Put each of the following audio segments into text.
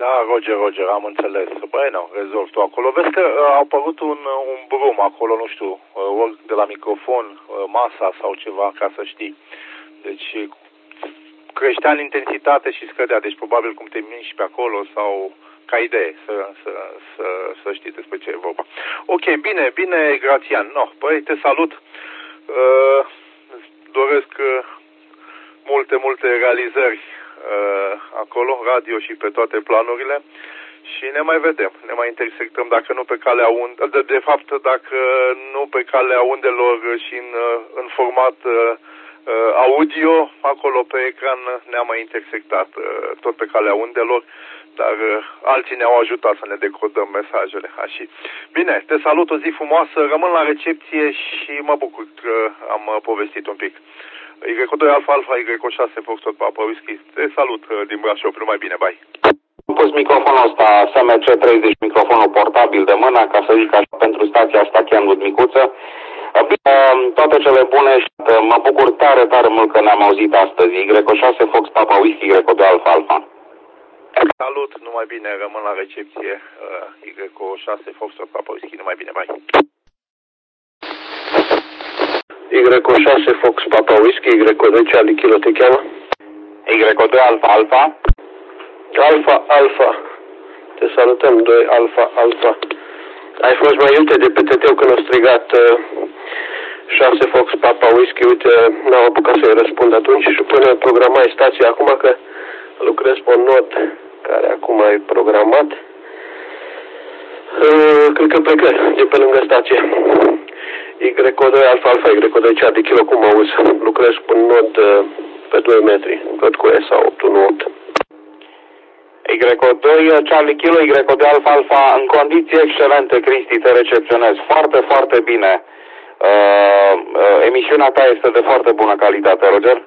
Da, Roger, am înțeles. Băi, nu, rezolv tu acolo. Vezi că a apărut un brum acolo, nu știu, ori de la microfon, masa sau ceva, ca să știi. Deci creștea în intensitate și scădea. Deci probabil cum te miști pe acolo sau ca idee să știi despre ce e vorba. Ok, bine, Grațian. No, păi, te salut. Doresc multe realizări acolo, radio și pe toate planurile și ne mai vedem, ne mai intersectăm dacă nu pe calea de fapt dacă nu pe calea undelor și în format audio, acolo pe ecran ne-am mai intersectat tot pe calea undelor, dar alții ne-au ajutat să ne decodăm mesajele. Așa. Bine, te salut, o zi frumoasă, rămân la recepție și mă bucur că am povestit un pic. Y2 Alfa, Y6 Foxtrot Papa Whisky. Te salut din Brașov, numai bine, bye. Am pus microfonul ăsta SMC30, microfonul portabil de mână, ca să zic așa, pentru stația asta chiar micuță. Bine, toate cele bune și mă bucur tare mult că ne-am auzit astăzi. Y6 Fox Papa Whisky, Y2 Alfa. Salut, numai bine, rămân la recepție. Y6 Foxtrot Papa Whisky, numai bine, bye. Y6 Fox Papa Whisky, Y2 Charlie Kilo te cheamă? Y2 Alfa. Alfa. Te salutăm, 2 Alfa. Ai fost mai iute de pe TT-ul când a strigat 6 Fox Papa Whisky. Uite, n-am apucat să-i răspund atunci și până programai stația acum că lucrez pe un nod care acum e programat. Cred că plecă de pe lângă stație. Y2 Alfa, Y2 Charlie Kilo, cum auzi? Lucrez cu un nod pe 2 metri, tot cu ESA 818. Y2 Charlie Kilo, Y2 Alfa, în condiții excelente, Cristi, te recepționez foarte bine. Emisiunea ta este de foarte bună calitate, Roger.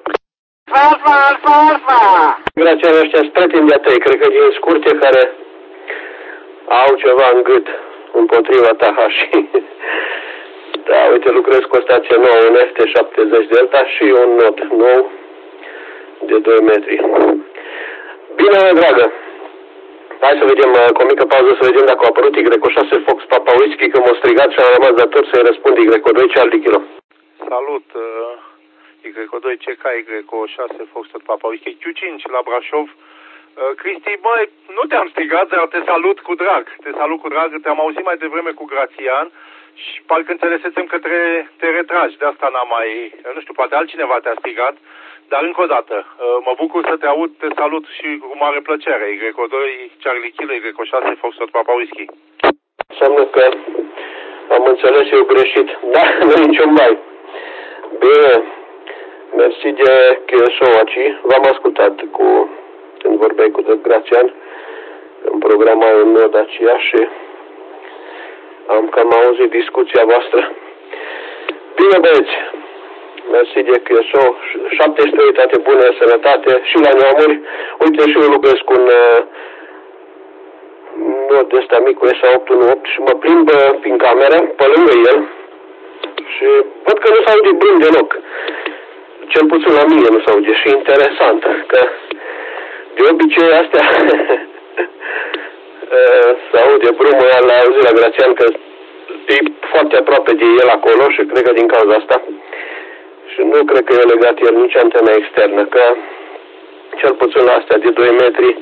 Alfa! Grația ăștia spretini de-a tăi, cred că din scurte care au ceva în gât împotriva ta și... Da, uite, lucrez cu o stație nouă, un FT70 Delta și un not nou de 2 metri. Bine, mă dragă! Hai să vedem, cu o mică pauză, să vedem dacă a apărut Y6 Fox Papa Whisky, că m-a strigat și am rămas dator să-i răspund Y2 Charlie Kilo. Salut, Y2 CK, Y6 Fox Papa Whisky, Q5 la Brașov. Cristi, băi, nu te-am strigat, dar te salut cu drag. Te-am auzit mai devreme cu Grațian și parcă înțelesem că te retragi. De asta n-am mai, nu știu, poate altcineva te-a strigat. Dar încă o dată, mă bucur să te aud, te salut și cu mare plăcere. Y2 Charlie Kilo, Y6 Foxtrot Papa Whisky. Înseamnă că am înțeles eu greșit. Da, nu e niciun mai. Bine, mersi de QSO aici. V-am ascultat când vorbeai cu Grațian în programa un nod aceea și am cam auzit discuția voastră. Bine, băieți! Mersi de QSO, 73, toate bune, sănătate și la neamuri. Uite, și eu lucrez cu un nod ăsta mic cu ESA 818 și mă plimb prin cameră, pe lângă el și văd că nu s-aude brâm deloc. Cel puțin la mine nu s-aude și interesant, că de obicei astea s-aude brumul ăla, l-a auzit la Grațian că e foarte aproape de el acolo și cred că din cauza asta. Și nu cred că e legat el nici antena externă, că cel puțin la astea de 2 metri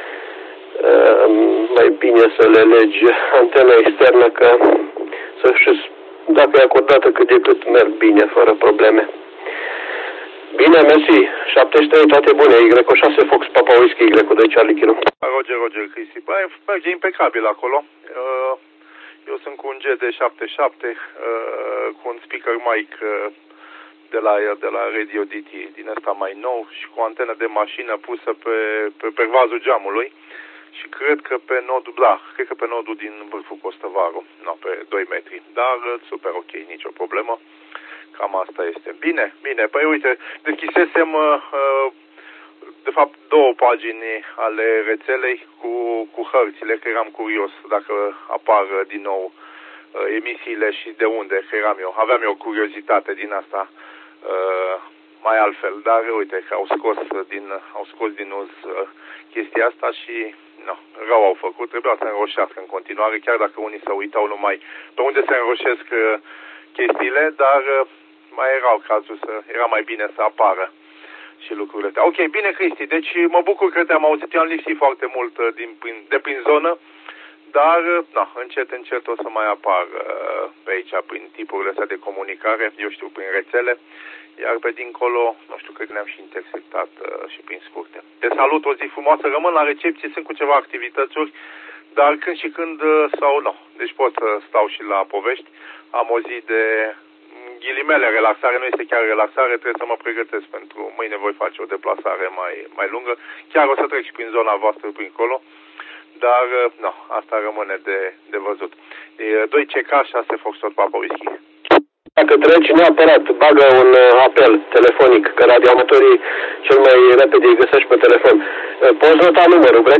mai bine să le legi antena externă, că să și dacă e acordată cât de cât merg bine, fără probleme. Bine, mersi. 73, toate bune. Y6 Fox Papa Whisky, Y2 Charlie Kilo. Roger, Cristi. Merge impecabil acolo. Eu sunt cu un GD77, cu un speaker mic de la Radio DT, din ăsta mai nou și cu o antenă de mașină pusă pe pervazul geamului și cred că pe nodul din vârful Costăvaru, pe 2 metri, dar super ok, nicio problemă, cam asta este. Bine, păi uite, deschisesem de fapt 2 pagini ale rețelei cu hărțile, că eram curios dacă apar din nou emisiile și de unde, că aveam eu curiozitate din asta mai altfel, dar uite că au scos din uz chestia asta și rău au făcut, trebuia să înroșească în continuare, chiar dacă unii se uitau numai pe unde se înroșesc chestiile, dar mai erau cazuri era mai bine să apară și lucrurile astea. Ok, bine, Cristi, deci mă bucur că te-am auzit, eu am lipsit foarte mult de prin zonă, dar, încet o să mai apar pe aici, prin tipurile astea de comunicare, eu știu, prin rețele, iar pe dincolo, nu știu, cred că ne-am și intersectat și prin scurte. Te salut, o zi frumoasă, rămân la recepție, sunt cu ceva activitățuri, dar când și când sau nu. Deci pot să stau și la povești. Am o zi de ghilimele relaxare, nu este chiar relaxare, trebuie să mă pregătesc pentru mâine voi face o deplasare mai lungă. Chiar o să trec și prin zona voastră prin acolo, dar asta rămâne de văzut. 2 CK 6 Foxtrot Papa Whisky. Dacă treci, neapărat, bagă un apel telefonic, că radioamatorii cel mai repede îi găsești pe telefon. Poți nota numărul, Greg?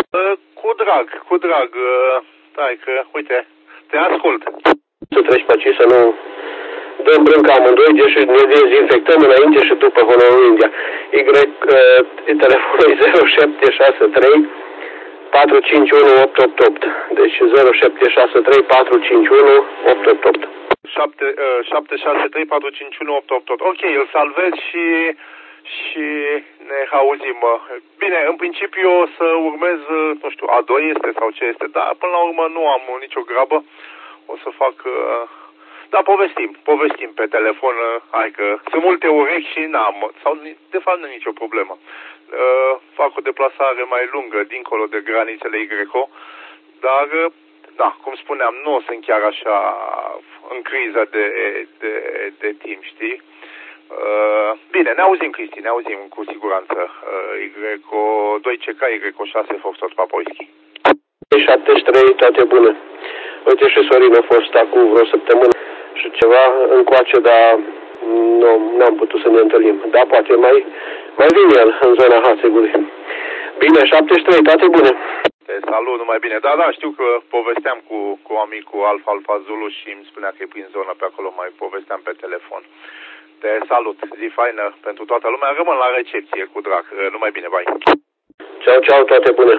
Cu drag. Stai că, uite, te ascult. Să treci pe aici, să nu dăm brânca amândoi, deci ne dezinfectăm înainte și după Honorul India. Telefonul e 0763 451 888. Deci 0763 451 888. 763 451 888. Ok, îl salvez și ne auzim. Bine, în principiu o să urmez, nu știu, A2 este sau ce este, dar până la urmă nu am nicio grabă. O să fac... Da, povestim pe telefon, hai că sunt multe urechi și sau de fapt nu e nicio problemă. Fac o deplasare mai lungă, dincolo de granițele YGRECO, dar, cum spuneam, nu sunt chiar așa în criză de timp, știi? Bine, ne auzim, Cristi, ne auzim cu siguranță. YGRECO 2 CK, YGRECO 6 Foxtrot Papa Whisky. 73, toate bune. Uite și Sorin a fost acum vreo săptămână și ceva încoace, dar nu am putut să ne întâlnim. Da, poate mai vine el în zona Hațegului. Bine, 73, toate bune. Te salut, numai bine. Da, știu că povesteam cu amicul Alfa Zulu și îmi spunea că e prin zonă pe acolo, mai povesteam pe telefon. Te salut, zi faină pentru toată lumea. Rămân la recepție cu drag. Numai bine, bye. Ceau, toate bune.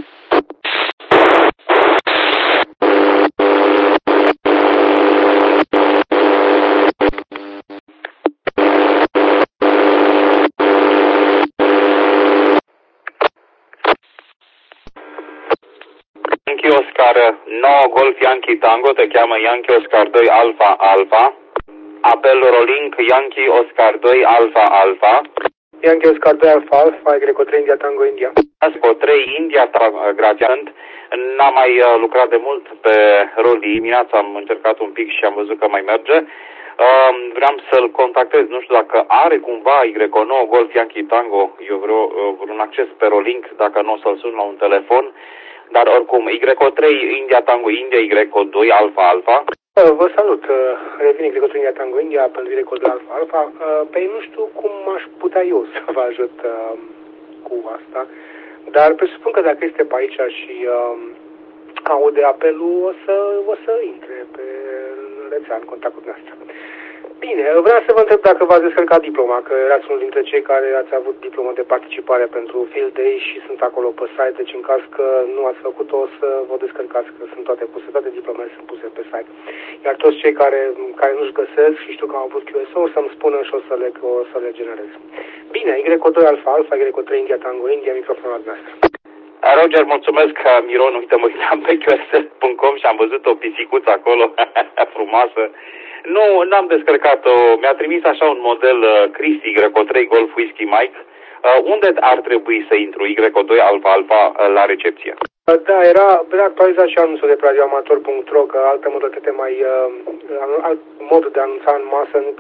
Yankee Oscar 9 Golf Yankee Tango, te cheamă Yankee Oscar 2 Alpha Alpha. Apel rolling Yankee Oscar 2 Alpha Alpha. Yankee Oscar 2 Alpha Alpha, Greco 3 India Tango India. Asco 3 India, grațiant. N-am mai lucrat de mult pe Roli. Dimineața am încercat un pic și am văzut că mai merge. Vreau să-l contactez, nu știu dacă are cumva Y9 Golf Yankee Tango, eu vreun acces pe Rolink, dacă nu o să-l sun la un telefon. Dar oricum, Y3 India Tango India, Y2 Alpha Alpha. Vă salut, revin Y3 India Tango India pentru Y2 Alpha Alpha. Păi nu știu cum aș putea eu să vă ajut cu asta, dar presupun că dacă este pe aici și aude apelul, o să intre pe rețea în contact cu dumneavoastră. Bine, vreau să vă întreb dacă v-ați descărcat diploma, că erați unul dintre cei care ați avut diplomă de participare pentru Field Day și sunt acolo pe site, deci în caz că nu ați făcut-o, o să vă descărcați, că sunt toate diplomele sunt puse pe site. Iar toți cei care nu-și găsesc și știu că au avut QSO, o să-mi spună și o să le generez. Bine, Y2 Alpha Alpha, Y3 India Tango India, microfonul noastră. Roger, mulțumesc, Miron, uite, mă uitam pe qs.com și am văzut o pisicuță acolo, frumoasă. Nu, n-am descărcat-o, mi-a trimis așa un model Cristi Y3 Golf Whisky Mike. Unde ar trebui să intru Y2 Alpha Alpha la recepție? Da, era actualizat și anunțul de pe radioamator.ro, că altă modalitate alt mod de a anunța în masă nu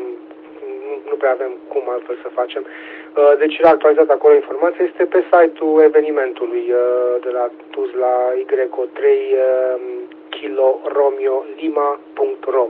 prea avem cum altfel să facem. Deci era actualizat acolo informația, este pe site-ul evenimentului de la dus la Y3 Kilo Romeo Lima.ro.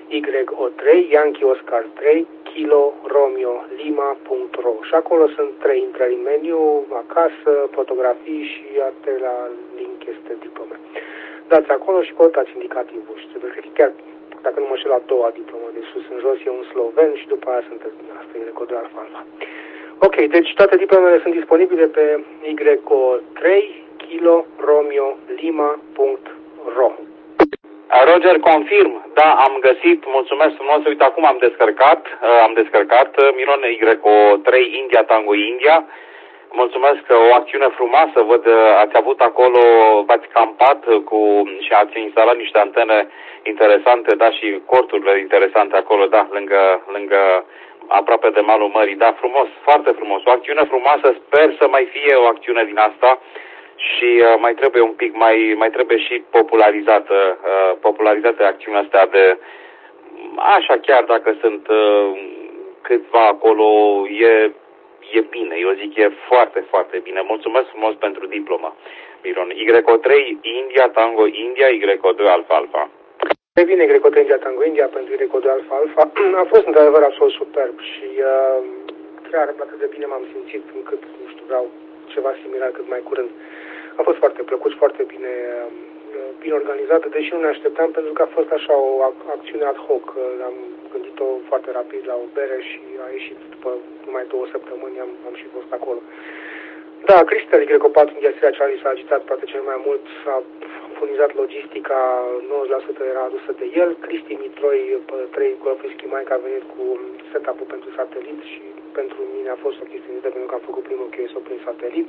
Y3 Yankee Oscar 3 Kilo Romeo Lima.ro. Și acolo sunt 3 intrări în meniu, acasă, fotografii și atât la link este diplome. Dați acolo și căutați indicativul și cred că chiar, dacă nu mă știu, la doua diplomă de sus în jos e un sloven și după aia sunteți asta e Greco 2 Alpha Alpha. Ok, deci toate diplomele sunt disponibile pe Y3 Kilo Romeo Lima.ro. Roger, confirm. Da, am găsit. Mulțumesc frumos. Uite, acum am descărcat. Miron Y3 India Tango India. Mulțumesc, o acțiune frumoasă. Văd, ați avut acolo, v-ați campat și ați instalat niște antene interesante, da, și corturile interesante acolo, da, lângă aproape de malul mării. Da, frumos, foarte frumos. O acțiune frumoasă. Sper să mai fie o acțiune din asta. Și mai trebuie un pic, mai trebuie și popularizată acțiunea asta de, așa, chiar dacă sunt câțiva acolo, e bine, eu zic, e foarte, foarte bine. Mulțumesc frumos pentru diplomă, Miron. Y3 India Tango India, Y2 Alfa Alfa. E bine, Y3 India Tango India pentru Y2 Alfa Alfa. A fost într-adevăr absolut superb și chiar atât de bine m-am simțit încât, nu știu, vreau ceva similar cât mai curând. A fost foarte plăcut, foarte bine organizată, deși nu ne așteptam, pentru că a fost așa o acțiune ad hoc. Am gândit-o foarte rapid la o bere și a ieșit după numai 2 săptămâni, am și fost acolo. Da, Cristel Y4 India Sierra Charlie s-a agitat poate cel mai mult, a furnizat logistica, 90% era adusă de el. Cristi Mitroi 3 Golf Whisky Mike a venit cu setup-ul pentru satelit și pentru mine a fost o chestie pentru că am făcut primul QSO prin satelit.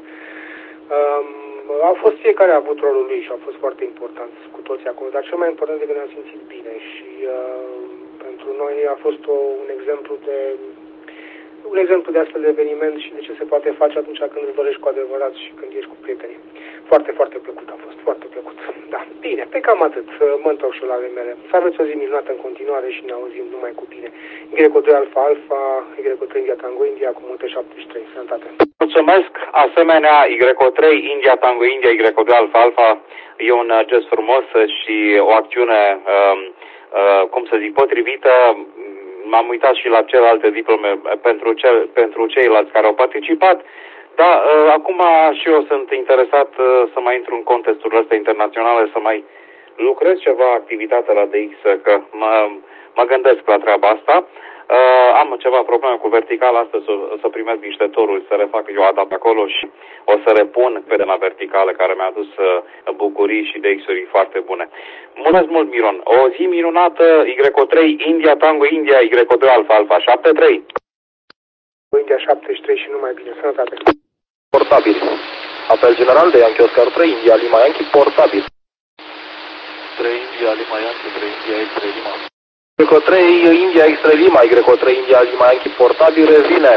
Au fost fiecare a avut rolul lui și au fost foarte importanți cu toții acolo, dar cel mai important e că ne-am simțit bine și pentru noi a fost un exemplu de astfel de eveniment și de ce se poate face atunci când îți dorești cu adevărat și când ești cu prietenii. Foarte, foarte plăcut a fost, foarte plăcut. Da, bine, pe cam atât, mă întorc și la ale mele. Să aveți o zi minunată în continuare și ne auzim numai cu bine. Y2 Alfa Alfa, Y3 India Tango India cu multe 73. Sănătate! Mulțumesc! Asemenea, Y3 India Tango India, Y2 Alfa Alfa, e un gest frumos și o acțiune, cum să zic, potrivită. M-am uitat și la celelalte diplome pentru ceilalți care au participat, dar acum și eu sunt interesat să mai intru în contextul ăsta internațional, să mai lucrez ceva activitate la DX, că mă gândesc la treaba asta. Am ceva probleme cu vertical, astăzi o să primesc niște toruri să refac eu adapt acolo și o să repun pe la verticală care mi-a adus bucurii și DX-uri foarte bune. Mulțumesc mult, Miron. O zi minunată, Y3 India Tango India, Y2 Alfa Alfa 73. India 73 și numai bine. Sănătate. Portabil. Apel general de Yankee Oscar 3 India Lima Yankee portabil. 3 India Lima Yankee 3 India X3 Lima. Y3 India X3 Lima, Y3 India Lima Yankee portabil revine.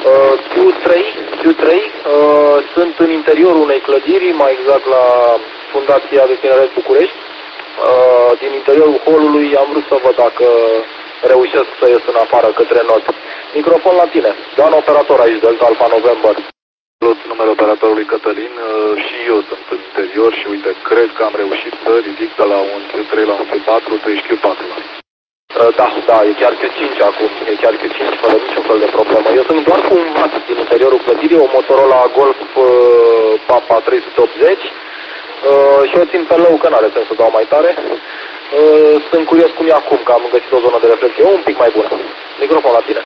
Q3 sunt în interiorul unei clădiri, mai exact la Fundația de Tineret București. Din interiorul holului am vrut să văd dacă reușesc să ies în afară către not. Microfon la tine. Doamna operator aici, Delta Alpha November. Salut, numele operatorului Cătălin, și eu sunt în interior și uite, cred că am reușit să ridic de la un Q3 la un Q4, tu ești Q4 la mine. Da, e chiar Q5 acum, e chiar Q5 fără niciun fel de problemă. Eu sunt doar cu un mat din interiorul clădirii, o Motorola Golf Papa 380 și o țin pe low, că n-are sens să dau mai tare. Sunt curios cum e acum, că am găsit o zonă de reflexie un pic mai bună. Microfon la tine.